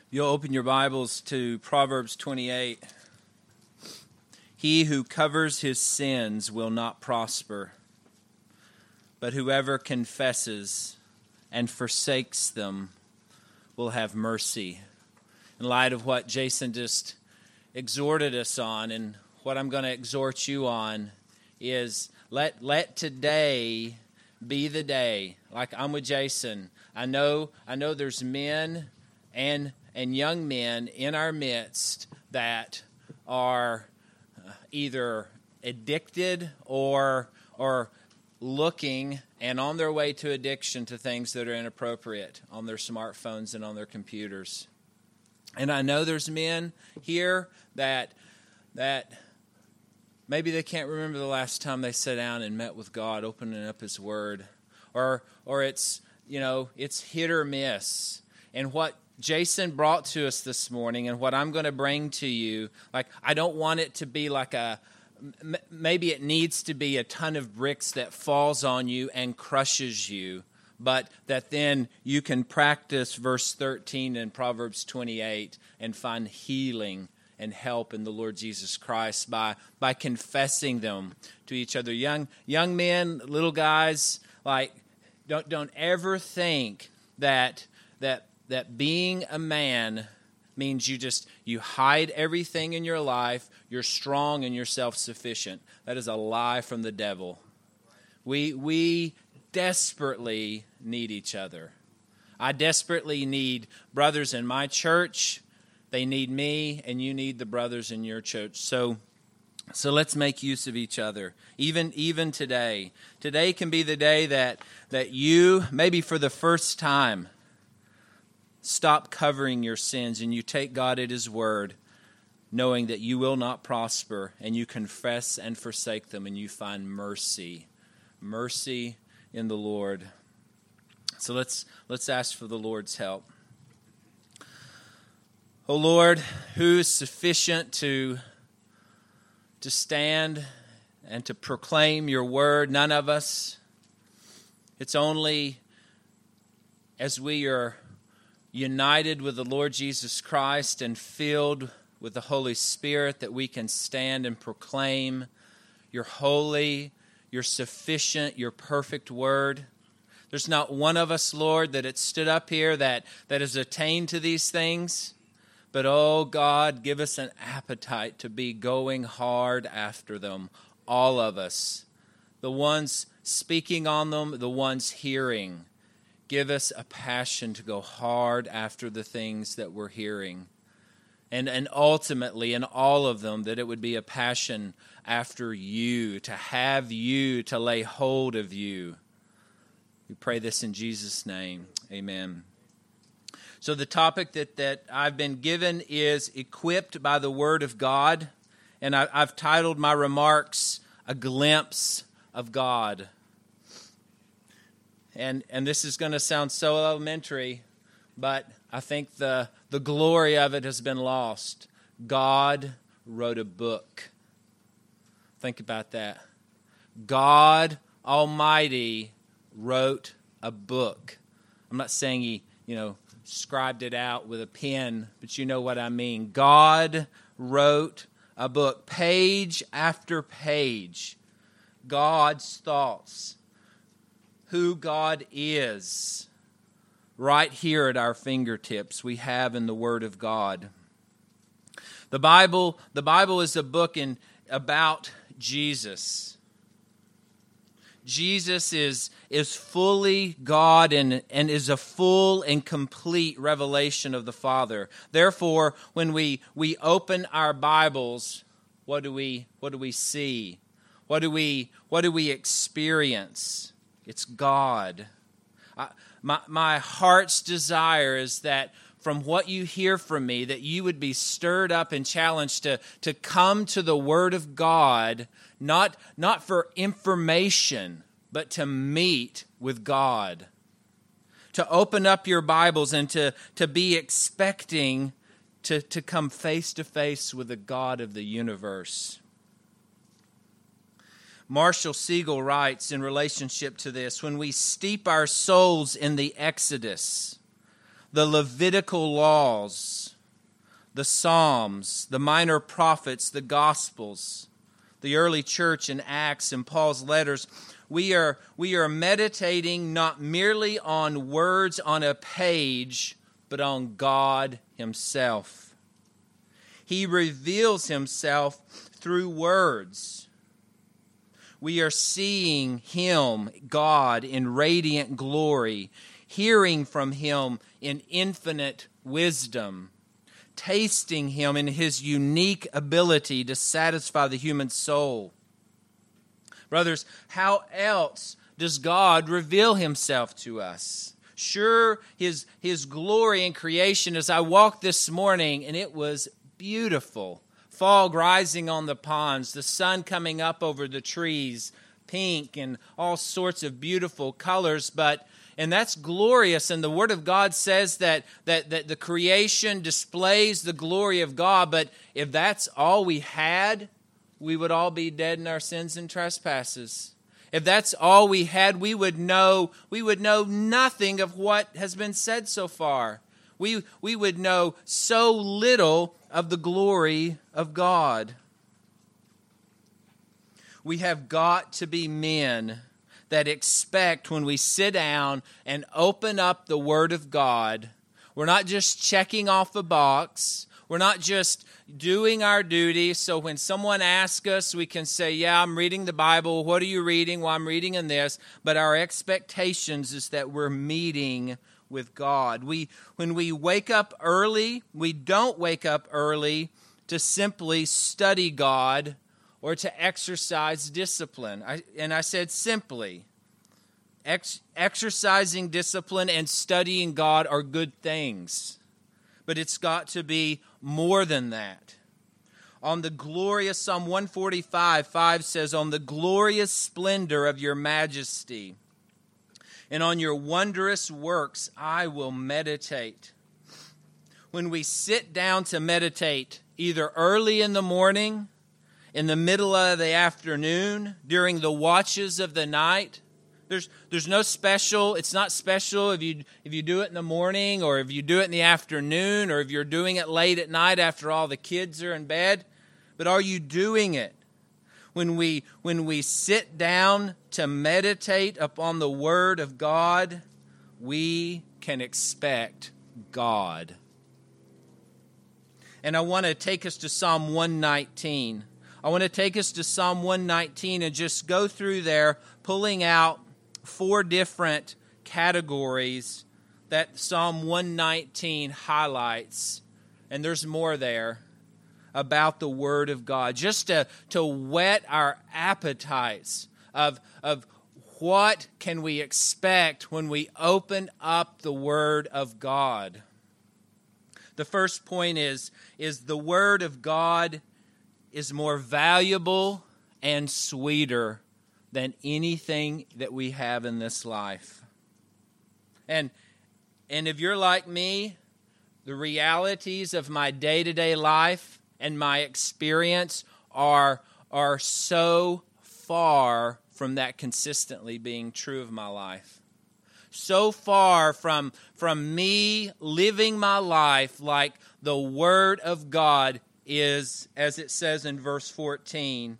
You'll open your Bibles to Proverbs 28. He who covers his sins will not prosper, but whoever confesses and forsakes them will have mercy. In light of what Jason just exhorted us on, and what I'm going to exhort you on, is let today be the day. Like I'm with Jason. I know there's men and young men in our midst that are either addicted or looking and on their way to addiction to things that are inappropriate on their smartphones and on their computers. And I know there's men here that maybe they can't remember the last time they sat down and met with God, opening up His Word, or it's it's hit or miss. And what Jason brought to us this morning, and what I'm going to bring to you, I don't want it to be maybe it needs to be a ton of bricks that falls on you and crushes you, but that then you can practice verse 13 in Proverbs 28 and find healing and help in the Lord Jesus Christ by confessing them to each other. Young men, little guys, don't ever think that being a man means you hide everything in your life, you're strong and you're self-sufficient. That is a lie from the devil. We desperately need each other. I desperately need brothers in my church. They need me, and you need the brothers in your church. So let's make use of each other. Even today. Today can be the day that you, maybe for the first time, stop covering your sins and you take God at His word, knowing that you will not prosper, and you confess and forsake them, and you find mercy. Mercy in the Lord. So let's ask for the Lord's help. O Lord, who is sufficient to stand and to proclaim your word? None of us. It's only as we are united with the Lord Jesus Christ and filled with the Holy Spirit that we can stand and proclaim your holy, your sufficient, your perfect word. There's not one of us, Lord, that has stood up here that has attained to these things. But, oh God, give us an appetite to be going hard after them, all of us. The ones speaking on them, the ones hearing. Give us a passion to go hard after the things that we're hearing. And ultimately, in all of them, that it would be a passion after you, to have you, to lay hold of you. We pray this in Jesus' name. Amen. So the topic that I've been given is equipped by the Word of God. And I've titled my remarks, A Glimpse of God. And this is going to sound so elementary, but I think the glory of it has been lost. God wrote a book. Think about that. God Almighty wrote a book. I'm not saying He, scribed it out with a pen, but you know what I mean. God wrote a book, page after page. God's thoughts, who God is, right here at our fingertips, we have in the Word of God. The Bible is a book about Jesus. Jesus is fully God and is a full and complete revelation of the Father. Therefore, when we open our Bibles, what do we see? What do we experience? It's God. My heart's desire is that from what you hear from me, that you would be stirred up and challenged to come to the Word of God, not for information, but to meet with God. To open up your Bibles and to be expecting to come face to face with the God of the universe. Marshall Siegel writes in relationship to this, when we steep our souls in the Exodus, the Levitical laws, the Psalms, the minor prophets, the Gospels, the early church in Acts and Paul's letters, we are meditating not merely on words on a page, but on God Himself. He reveals Himself through words. We are seeing Him, God, in radiant glory, hearing from Him in infinite wisdom, tasting Him in His unique ability to satisfy the human soul. Brothers, how else does God reveal Himself to us? Sure, His glory in creation, as I walked this morning, and it was beautiful. Fog rising on the ponds, the sun coming up over the trees, pink and all sorts of beautiful colors, and that's glorious, and the Word of God says that the creation displays the glory of God, but if that's all we had, we would all be dead in our sins and trespasses. If that's all we had, we would know nothing of what has been said so far. We would know so little of the glory of God. We have got to be men that expect when we sit down and open up the Word of God, we're not just checking off a box. We're not just doing our duty, so when someone asks us, we can say, yeah, I'm reading the Bible. What are you reading? Well, I'm reading in this. But our expectations is that we're meeting with God. When we wake up early, we don't wake up early to simply study God or to exercise discipline. I said simply. Exercising discipline and studying God are good things. But it's got to be more than that. On the glorious, Psalm 145:5 says, on the glorious splendor of your majesty, and on your wondrous works I will meditate. When we sit down to meditate, either early in the morning, in the middle of the afternoon, during the watches of the night, there's no special. It's not special if you do it in the morning or if you do it in the afternoon or if you're doing it late at night after all the kids are in bed. But are you doing it? When we sit down to meditate upon the Word of God, we can expect God. And I want to take us to Psalm 119. I want to take us to Psalm 119 and just go through there, pulling out 4 different categories that Psalm 119 highlights. And there's more there about the Word of God, just to whet our appetites of what can we expect when we open up the Word of God. The first point is the Word of God is more valuable and sweeter than anything that we have in this life. And if you're like me, the realities of my day-to-day life and my experience are so far from that consistently being true of my life. So far from me living my life like the Word of God is, as it says in verse 14,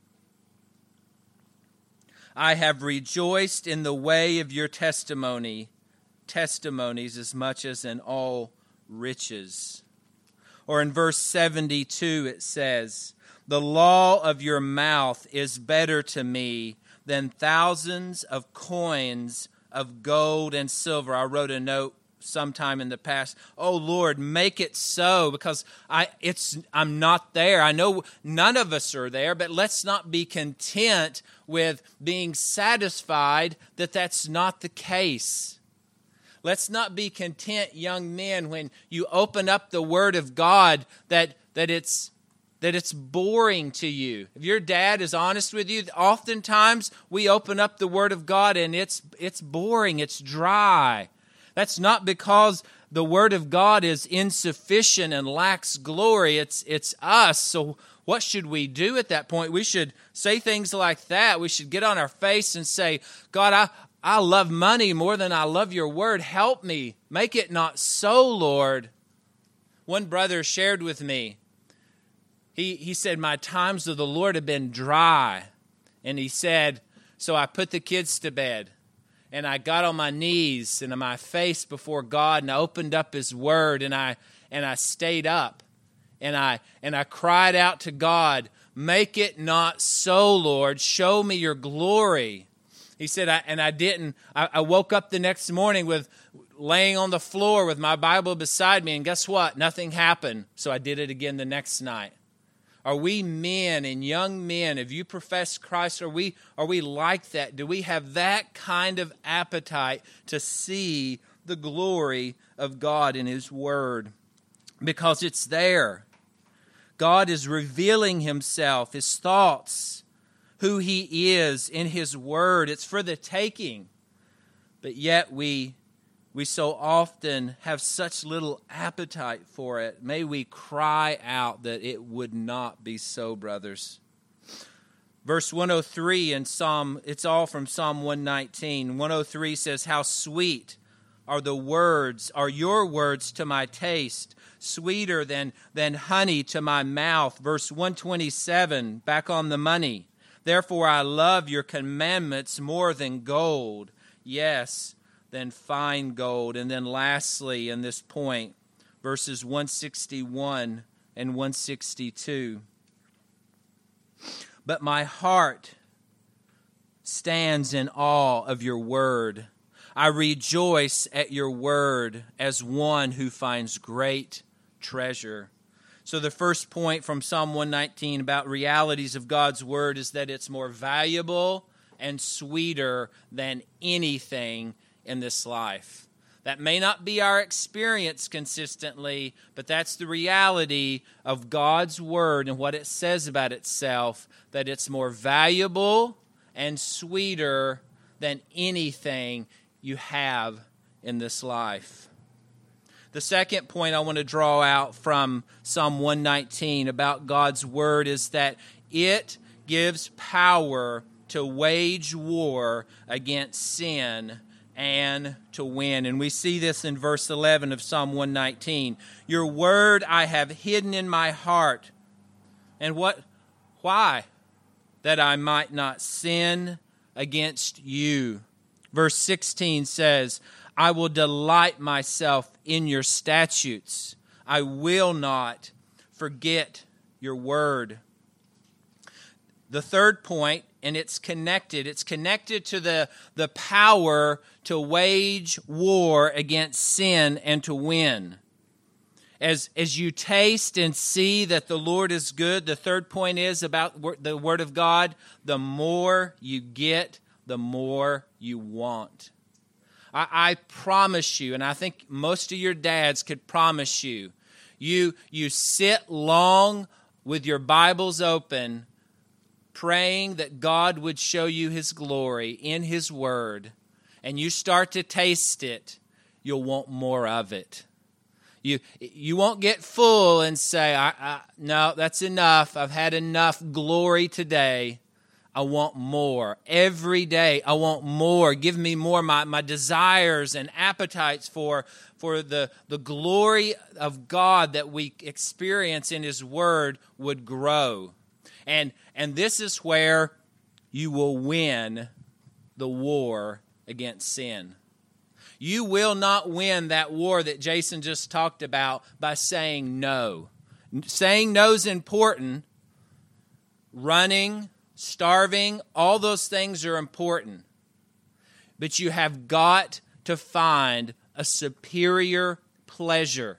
I have rejoiced in the way of your testimonies as much as in all riches. Or in verse 72 it says, the law of your mouth is better to me than thousands of coins of gold and silver. I wrote a note sometime in the past, oh Lord, make it so, because I'm not there. I know none of us are there, but let's not be content with being satisfied that that's not the case. Let's not be content, young men, when you open up the Word of God that it's boring to you. If your dad is honest with you, oftentimes we open up the Word of God and it's boring, it's dry. That's not because the Word of God is insufficient and lacks glory. It's us. So what should we do at that point? We should say things like that. We should get on our face and say, God, I love money more than I love your word. Help me. Make it not so, Lord. One brother shared with me. He said, my times with the Lord have been dry. And he said, so I put the kids to bed. And I got on my knees and on my face before God, and I opened up His Word, and I stayed up, and I cried out to God, make it not so, Lord. Show me your glory. He said, I woke up the next morning with laying on the floor with my Bible beside me, and guess what? Nothing happened. So I did it again the next night. Are we men and young men, if you profess Christ, are we like that? Do we have that kind of appetite to see the glory of God in His Word? Because it's there. God is revealing Himself, His thoughts, who He is in His Word. It's for the taking. But yet we so often have such little appetite for it. May we cry out that it would not be so, brothers. Verse 103 in Psalm, it's all from Psalm 119. 103 says, how sweet are your words to my taste, sweeter than honey to my mouth. Verse 127, back on the money. Therefore I love your commandments more than gold. Yes, than fine gold. And then lastly, in this point, verses 161 and 162. But my heart stands in awe of your word. I rejoice at your word as one who finds great treasure. So the first point from Psalm 119 about realities of God's word is that it's more valuable and sweeter than anything in this life. That may not be our experience consistently, but that's the reality of God's word and what it says about itself, that it's more valuable and sweeter than anything you have in this life. The second point I want to draw out from Psalm 119 about God's word is that it gives power to wage war against sin and to win. And we see this in verse 11 of Psalm 119. Your word I have hidden in my heart. And what? Why? That I might not sin against you. Verse 16 says, I will delight myself in your statutes. I will not forget your word. The third point, and it's connected to the power to wage war against sin and to win. As you taste and see that the Lord is good, the third point is about the Word of God, the more you get, the more you want. I promise you, and I think most of your dads could promise you, you sit long with your Bibles open, praying that God would show you His glory in His Word, and you start to taste it, you'll want more of it. You won't get full and say, no, that's enough. I've had enough glory today. I want more. Every day I want more. Give me more. My desires and appetites for the glory of God that we experience in His Word would grow. And this is where you will win the war against sin. You will not win that war that Jason just talked about by saying no. Saying no is important. Running, starving, all those things are important. But you have got to find a superior pleasure.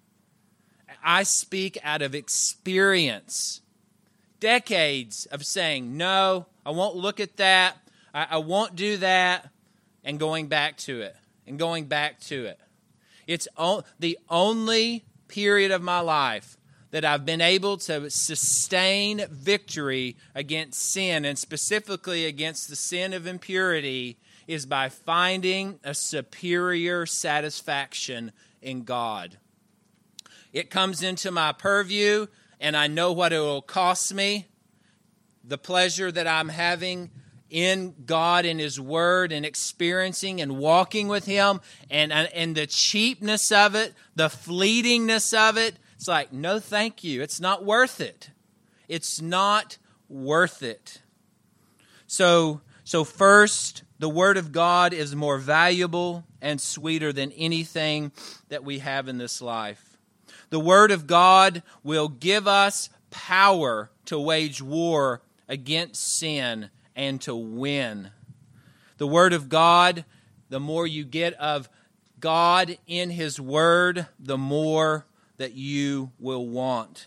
I speak out of experience. Decades of saying, no, I won't look at that. I won't do that. And going back to it. And going back to it. It's the only period of my life that I've been able to sustain victory against sin, and specifically against the sin of impurity, is by finding a superior satisfaction in God. It comes into my purview, and I know what it will cost me. The pleasure that I'm having in God and His Word and experiencing and walking with Him, and the cheapness of it, the fleetingness of it, it's like, no thank you. It's not worth it. It's not worth it. So first, the Word of God is more valuable and sweeter than anything that we have in this life. The Word of God will give us power to wage war against sin and to win. The Word of God, the more you get of God in His Word, the more that you will want.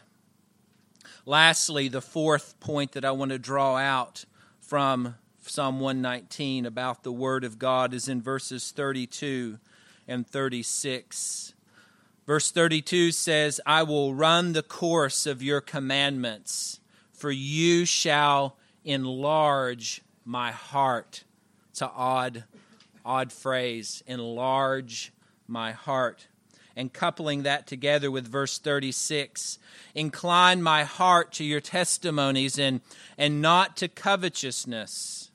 Lastly, the fourth point that I want to draw out from Psalm 119 about the Word of God is in verses 32 and 36. Verse 32 says, I will run the course of your commandments, for you shall enlarge my heart. It's an odd phrase, enlarge my heart. And coupling that together with verse 36, incline my heart to your testimonies and not to covetousness.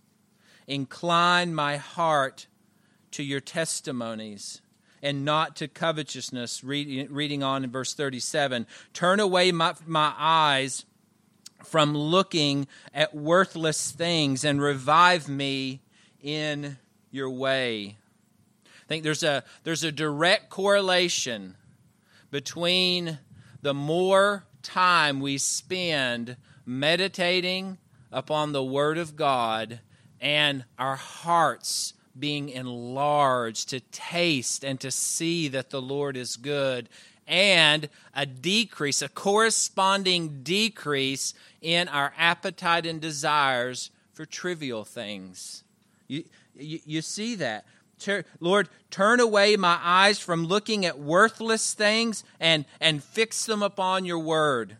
Incline my heart to your testimonies and not to covetousness. Reading on in verse 37, turn away my eyes from looking at worthless things and revive me in your way. I think there's a direct correlation between the more time we spend meditating upon the Word of God and our hearts being enlarged to taste and to see that the Lord is good, and a corresponding decrease in our appetite and desires for trivial things. You see that. Lord, turn away my eyes from looking at worthless things and fix them upon your Word.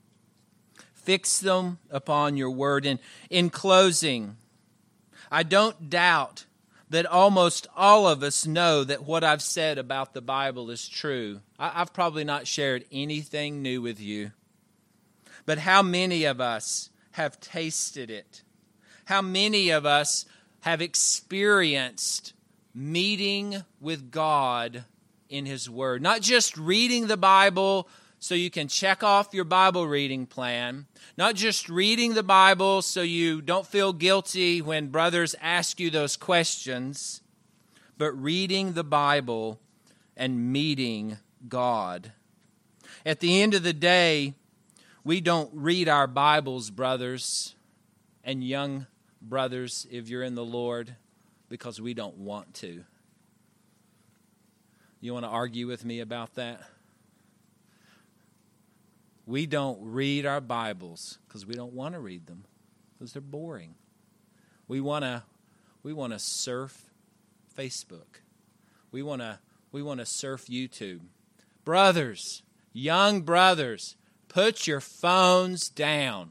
Fix them upon your Word. And in closing, I don't doubt that almost all of us know that what I've said about the Bible is true. I've probably not shared anything new with you. But how many of us have tasted it? How many of us have experienced meeting with God in His Word? Not just reading the Bible so you can check off your Bible reading plan. Not just reading the Bible so you don't feel guilty when brothers ask you those questions, but reading the Bible and meeting God. At the end of the day, we don't read our Bibles, brothers and young brothers, if you're in the Lord, because we don't want to. You want to argue with me about that? We don't read our Bibles because we don't want to read them, because they're boring. We want to surf Facebook. We want to surf YouTube. Brothers, young brothers, put your phones down.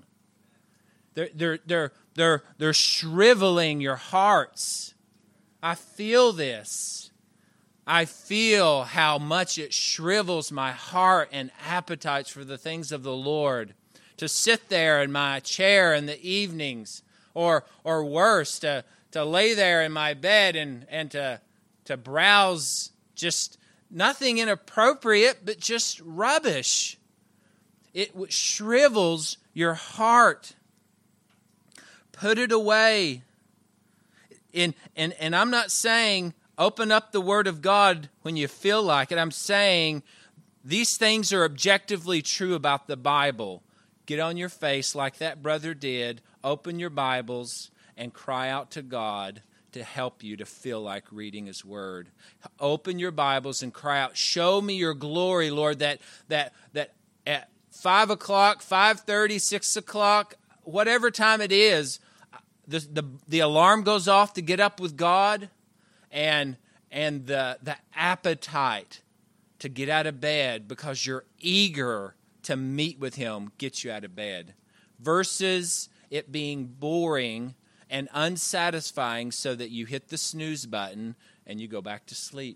They're shriveling your hearts. I feel this. I feel how much it shrivels my heart and appetites for the things of the Lord. To sit there in my chair in the evenings, or worse, to lay there in my bed and to browse just nothing inappropriate, but just rubbish. It shrivels your heart. Put it away. And I'm not saying open up the Word of God when you feel like it. I'm saying these things are objectively true about the Bible. Get on your face like that brother did. Open your Bibles and cry out to God to help you to feel like reading His Word. Open your Bibles and cry out, show me your glory, Lord, that at 5 o'clock, 5:30, 6 o'clock, whatever time it is, the alarm goes off to get up with God, and the appetite to get out of bed because you're eager to meet with Him gets you out of bed, versus it being boring and unsatisfying so that you hit the snooze button and you go back to sleep.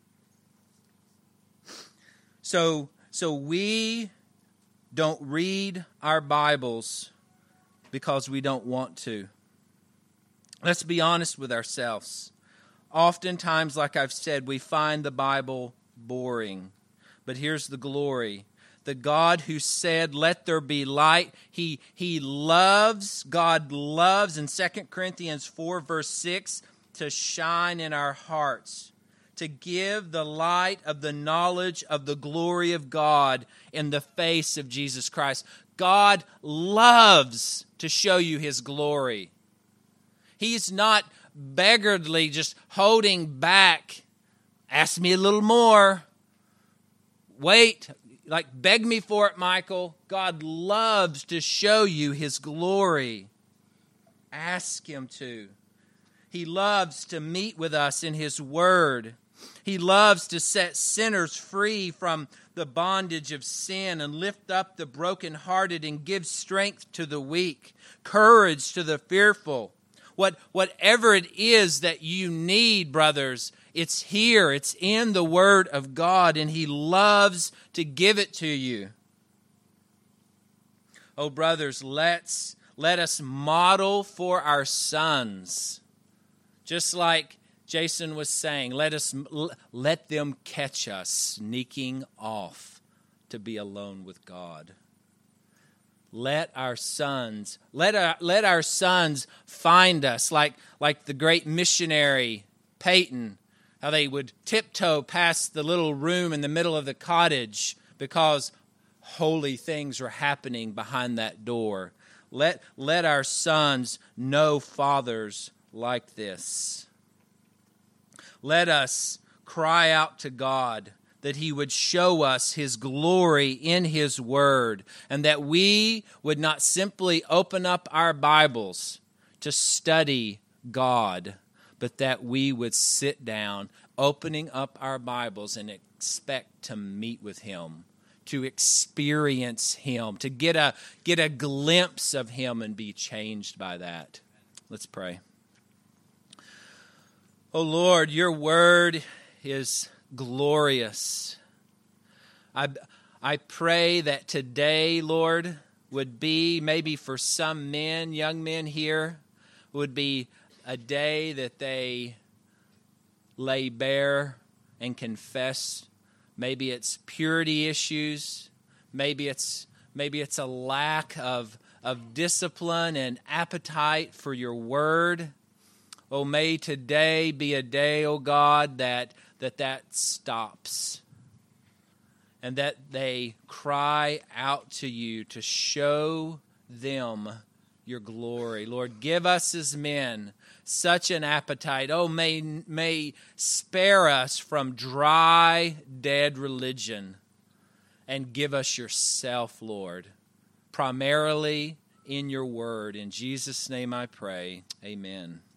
So we don't read our Bibles because we don't want to. Let's be honest with ourselves. Oftentimes, like I've said, we find the Bible boring. But here's the glory. The God who said, let there be light, God loves in 2 Corinthians 4, verse 6, to shine in our hearts, to give the light of the knowledge of the glory of God in the face of Jesus Christ. God loves to show you His glory. He's not beggarly, just holding back. Ask me a little more. Wait, beg me for it, Michael. God loves to show you His glory. Ask Him to. He loves to meet with us in His Word. He loves to set sinners free from the bondage of sin and lift up the brokenhearted and give strength to the weak, courage to the fearful. Whatever it is that you need, brothers, it's here. It's in the Word of God, and He loves to give it to you. Oh, brothers, let us model for our sons. Just like Jason was saying, let them catch us sneaking off to be alone with God. Let our sons find us like the great missionary Peyton, how they would tiptoe past the little room in the middle of the cottage because holy things were happening behind that door. Let our sons know fathers like this. Let us cry out to God that He would show us His glory in His Word, and that we would not simply open up our Bibles to study God, but that we would sit down, opening up our Bibles, and expect to meet with Him, to experience Him, to get a glimpse of Him and be changed by that. Let's pray. Oh Lord, Your Word is glorious. I pray that today, Lord, would be maybe for some men, young men here, would be a day that they lay bare and confess. Maybe it's purity issues. Maybe it's a lack of discipline and appetite for Your Word. Oh, may today be a day, oh God, that stops, and that they cry out to You to show them Your glory. Lord, give us as men such an appetite. Oh, may spare us from dry, dead religion, and give us Yourself, Lord, primarily in Your Word. In Jesus' name I pray, amen.